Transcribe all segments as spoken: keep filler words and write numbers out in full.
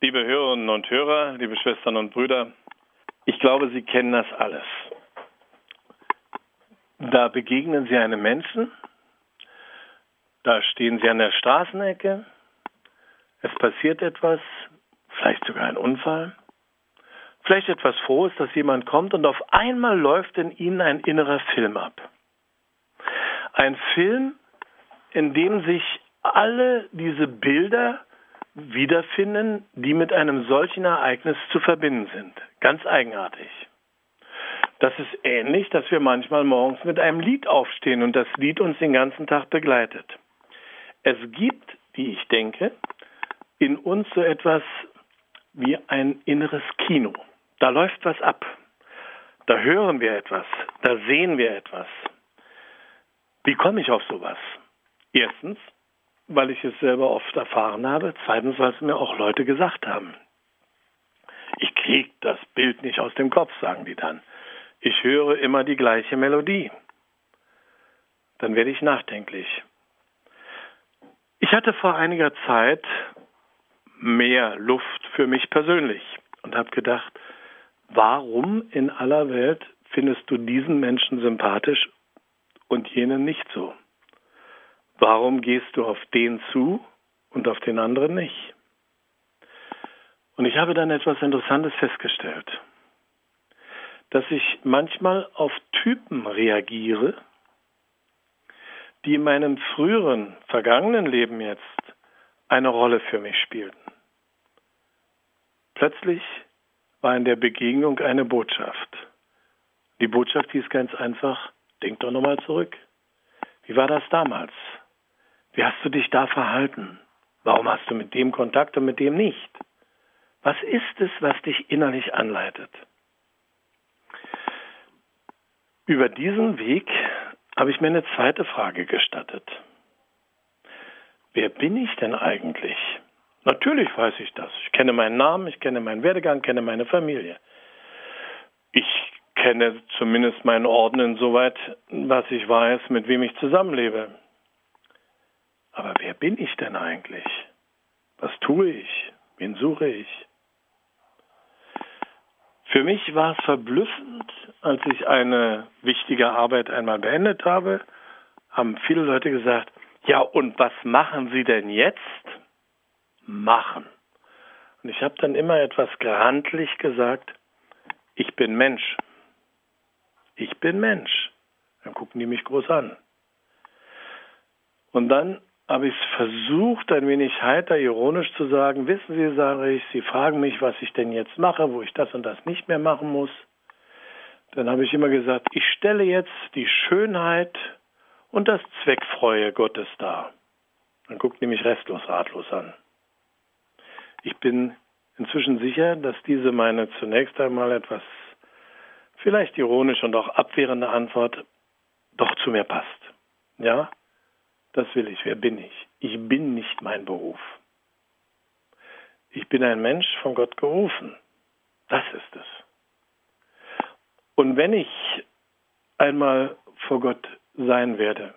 Liebe Hörerinnen und Hörer, liebe Schwestern und Brüder, ich glaube, Sie kennen das alles. Da begegnen Sie einem Menschen, da stehen Sie an der Straßenecke, es passiert etwas, vielleicht sogar ein Unfall, vielleicht etwas Frohes, dass jemand kommt und auf einmal läuft in Ihnen ein innerer Film ab. Ein Film, in dem sich alle diese Bilder wiederfinden, die mit einem solchen Ereignis zu verbinden sind. Ganz eigenartig. Das ist ähnlich, dass wir manchmal morgens mit einem Lied aufstehen und das Lied uns den ganzen Tag begleitet. Es gibt, wie ich denke, in uns so etwas wie ein inneres Kino. Da läuft was ab. Da hören wir etwas. Da sehen wir etwas. Wie komme ich auf sowas? Erstens, weil ich es selber oft erfahren habe. Zweitens, weil es mir auch Leute gesagt haben. Ich kriege das Bild nicht aus dem Kopf, sagen die dann. Ich höre immer die gleiche Melodie. Dann werde ich nachdenklich. Ich hatte vor einiger Zeit mehr Luft für mich persönlich und habe gedacht, warum in aller Welt findest du diesen Menschen sympathisch und jenen nicht so? Warum gehst du auf den zu und auf den anderen nicht? Und ich habe dann etwas Interessantes festgestellt, dass ich manchmal auf Typen reagiere, die in meinem früheren, vergangenen Leben jetzt eine Rolle für mich spielten. Plötzlich war in der Begegnung eine Botschaft. Die Botschaft hieß ganz einfach, denk doch nochmal zurück. Wie war das damals? Wie hast du dich da verhalten? Warum hast du mit dem Kontakt und mit dem nicht? Was ist es, was dich innerlich anleitet? Über diesen Weg habe ich mir eine zweite Frage gestattet. Wer bin ich denn eigentlich? Natürlich weiß ich das. Ich kenne meinen Namen, ich kenne meinen Werdegang, kenne meine Familie. Ich kenne zumindest meinen Orden insoweit, was ich weiß, mit wem ich zusammenlebe. Aber wer bin ich denn eigentlich? Was tue ich? Wen suche ich? Für mich war es verblüffend, als ich eine wichtige Arbeit einmal beendet habe, haben viele Leute gesagt, ja, und was machen Sie denn jetzt? Machen. Und ich habe dann immer etwas grantig gesagt, ich bin Mensch. Ich bin Mensch. Dann gucken die mich groß an. Und dann habe ich es versucht, ein wenig heiter, ironisch zu sagen, wissen Sie, sage ich, Sie fragen mich, was ich denn jetzt mache, wo ich das und das nicht mehr machen muss. Dann habe ich immer gesagt, ich stelle jetzt die Schönheit und das Zweckfreue Gottes dar. Dann guckt die mich restlos, ratlos an. Ich bin inzwischen sicher, dass diese meine zunächst einmal etwas vielleicht ironische und auch abwehrende Antwort doch zu mir passt. Ja? Das will ich. Wer bin ich? Ich bin nicht mein Beruf. Ich bin ein Mensch von Gott gerufen. Das ist es. Und wenn ich einmal vor Gott sein werde,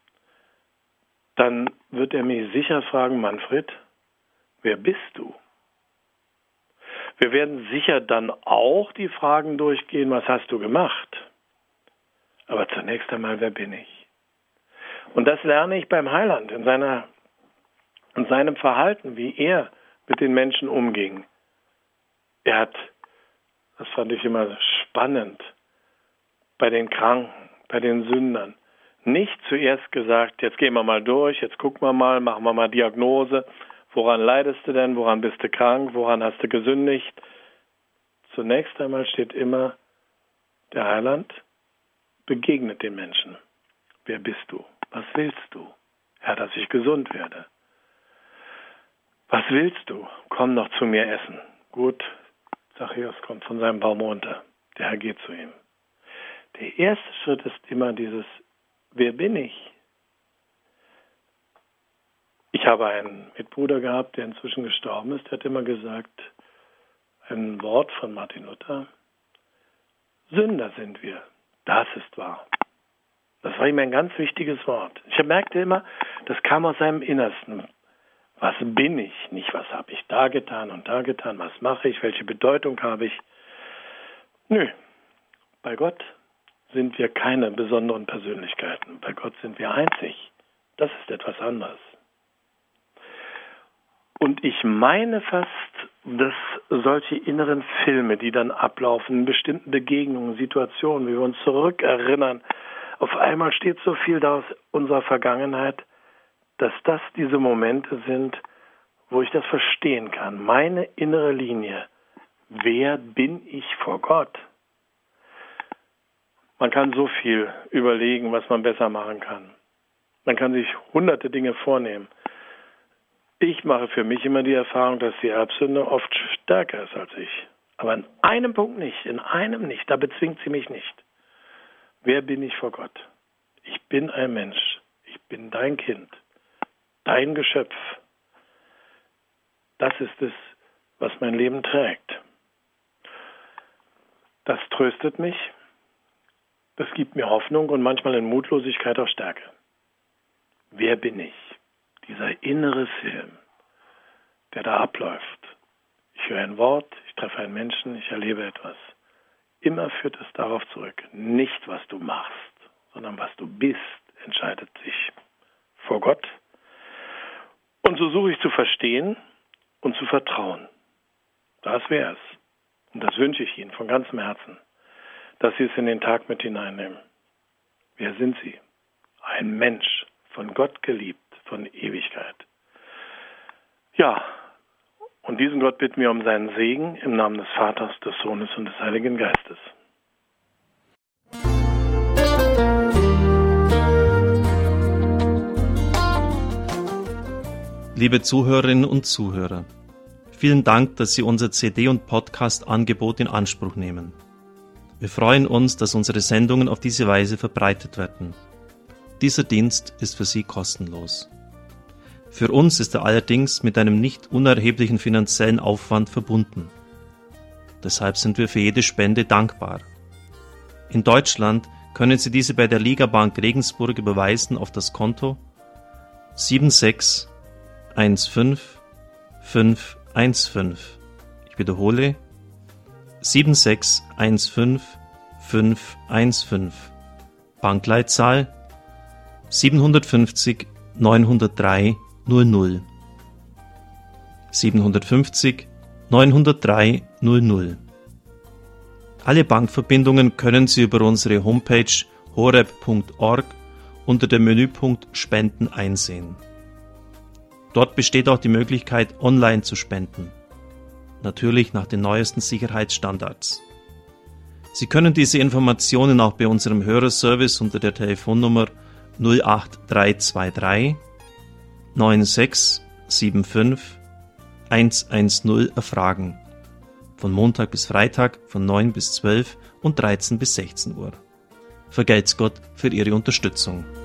dann wird er mich sicher fragen, Manfred, wer bist du? Wir werden sicher dann auch die Fragen durchgehen, was hast du gemacht? Aber zunächst einmal, wer bin ich? Und das lerne ich beim Heiland in seiner, in seinem Verhalten, wie er mit den Menschen umging. Er hat, das fand ich immer spannend, bei den Kranken, bei den Sündern, nicht zuerst gesagt, jetzt gehen wir mal durch, jetzt gucken wir mal, machen wir mal Diagnose, woran leidest du denn, woran bist du krank, woran hast du gesündigt? Zunächst einmal steht immer, der Heiland begegnet den Menschen. Wer bist du? Was willst du? Herr, dass ich gesund werde. Was willst du? Komm noch zu mir essen. Gut, Zachäus kommt von seinem Baum runter. Der Herr geht zu ihm. Der erste Schritt ist immer dieses, wer bin ich? Ich habe einen Mitbruder gehabt, der inzwischen gestorben ist. Der hat immer gesagt, ein Wort von Martin Luther, Sünder sind wir. Das ist wahr. Das war ihm ein ganz wichtiges Wort. Ich merkte immer, das kam aus seinem Innersten. Was bin ich? Nicht, was habe ich da getan und da getan, was mache ich, welche Bedeutung habe ich? Nö, bei Gott sind wir keine besonderen Persönlichkeiten. Bei Gott sind wir einzig. Das ist etwas anderes. Und ich meine fast, dass solche inneren Filme, die dann ablaufen, in bestimmten Begegnungen, Situationen, wie wir uns zurückerinnern, auf einmal steht so viel da aus unserer Vergangenheit, dass das diese Momente sind, wo ich das verstehen kann. Meine innere Linie. Wer bin ich vor Gott? Man kann so viel überlegen, was man besser machen kann. Man kann sich hunderte Dinge vornehmen. Ich mache für mich immer die Erfahrung, dass die Erbsünde oft stärker ist als ich. Aber in einem Punkt nicht, in einem nicht. Da bezwingt sie mich nicht. Wer bin ich vor Gott? Ich bin ein Mensch. Ich bin dein Kind. Dein Geschöpf. Das ist es, was mein Leben trägt. Das tröstet mich. Das gibt mir Hoffnung und manchmal in Mutlosigkeit auch Stärke. Wer bin ich? Dieser innere Film, der da abläuft. Ich höre ein Wort, ich treffe einen Menschen, ich erlebe etwas. Immer führt es darauf zurück. Nicht, was du machst, sondern was du bist, entscheidet sich vor Gott. Und so suche ich zu verstehen und zu vertrauen. Das wäre es. Und das wünsche ich Ihnen von ganzem Herzen, dass Sie es in den Tag mit hineinnehmen. Wer sind Sie? Ein Mensch, von Gott geliebt, von Ewigkeit. Ja, und diesen Gott bitten wir um seinen Segen im Namen des Vaters, des Sohnes und des Heiligen Geistes. Liebe Zuhörerinnen und Zuhörer, vielen Dank, dass Sie unser C D- und Podcast-Angebot in Anspruch nehmen. Wir freuen uns, dass unsere Sendungen auf diese Weise verbreitet werden. Dieser Dienst ist für Sie kostenlos. Für uns ist er allerdings mit einem nicht unerheblichen finanziellen Aufwand verbunden. Deshalb sind wir für jede Spende dankbar. In Deutschland können Sie diese bei der Ligabank Regensburg überweisen auf das Konto sieben sechs eins fünf fünf eins fünf. Ich wiederhole sieben sechs eins fünf fünf eins fünf. Bankleitzahl siebenhundertfünfzig neunhundertdrei null null. siebenhundertfünfzig neunhundertdrei null null. Alle Bankverbindungen können Sie über unsere Homepage horeb punkt org unter dem Menüpunkt Spenden einsehen. Dort besteht auch die Möglichkeit, online zu spenden. Natürlich nach den neuesten Sicherheitsstandards. Sie können diese Informationen auch bei unserem Hörerservice unter der Telefonnummer null acht drei zwei drei neun sechs sieben fünf eins eins null erfragen. Von Montag bis Freitag von neun bis zwölf und dreizehn bis sechzehn Uhr. Vergelt's Gott für Ihre Unterstützung.